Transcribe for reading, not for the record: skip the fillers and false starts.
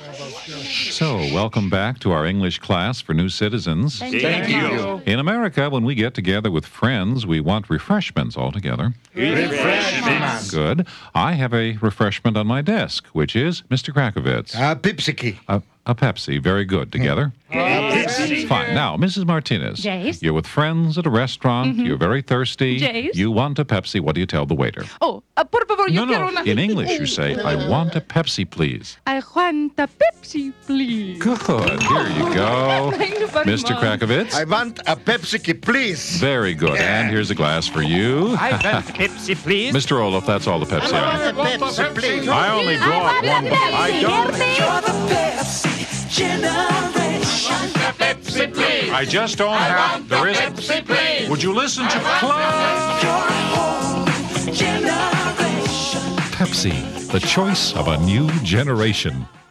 So, welcome back to our English class for new citizens. Thank you. In America, when we get together with friends, we want refreshments all together. Refreshments. Good. I have a refreshment on my desk, which is Mr. Krakovitz. Pepsi. A Pepsi. Very good. Together? Pepsi. Fine. Now, Mrs. Martinez. Jace? You're with friends at a restaurant. You're very thirsty. Jace? You want a Pepsi. What do you tell the waiter? Por favor, yo quiero No. una... In English, you say, I want a Pepsi, please. I want a Pepsi, please. Good. Here you go. Thank you very Mr. much. Krakovitz. I want a Pepsi, please. Very good. And here's a glass for you. I want Pepsi, please. Mr. Olaf, that's all the Pepsi I have. Pepsi, please. I only brought one. I don't. You're the Pepsi generation. Pepsi, please. I just don't have. There isn't. Pepsi, please. Would you listen to Club? Your whole generation. Pepsi, the choice of a new generation.